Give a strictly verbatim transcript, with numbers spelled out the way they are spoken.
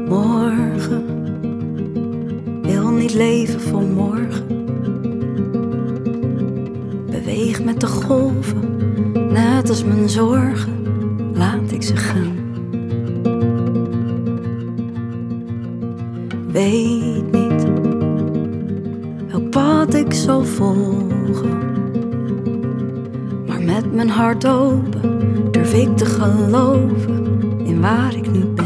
Morgen wil niet leven voor morgen. Beweeg met de golven, net als mijn zorgen, laat ik ze gaan. Weet niet welk pad ik zal volgen, maar met mijn hart open durf ik te geloven in waar ik nu ben.